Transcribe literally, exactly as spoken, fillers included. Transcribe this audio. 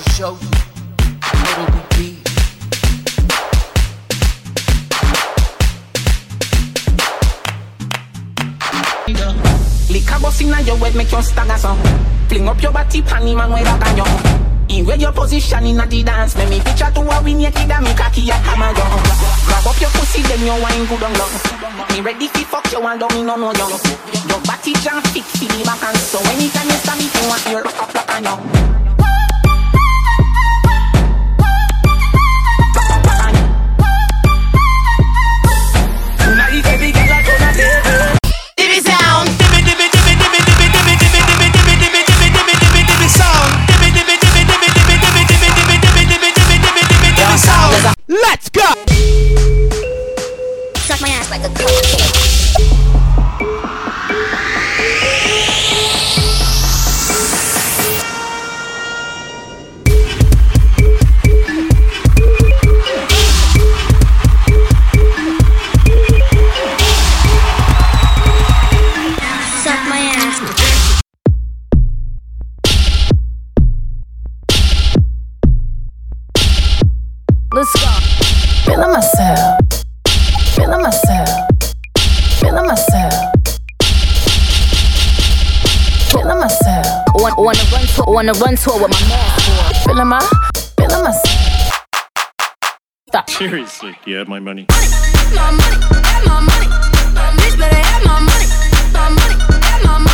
to show you what it would be. Lick a bus inna your head, make you stagger some. Fling up your body, panty man, way back on you. In where your position inna the dance, make me picture to a win your kid and me cocky a hammer down. Grab up your pussy, then you wine good on long. Me ready fi fuck you and don't me no no young. Your body jam fit fi the back and so anytime you stand it, you want your rock up like a young. Let's go! Suck my ass like a coach. Suck my ass. Let's go. Feeling myself, feeling myself, feeling myself, feeling myself. Wanna, wanna run tour, wanna run tour with my mask on. Feeling my, feeling myself. Stop. Seriously, do you have my money? My money, my money, my bitch better have my money, my money, my money.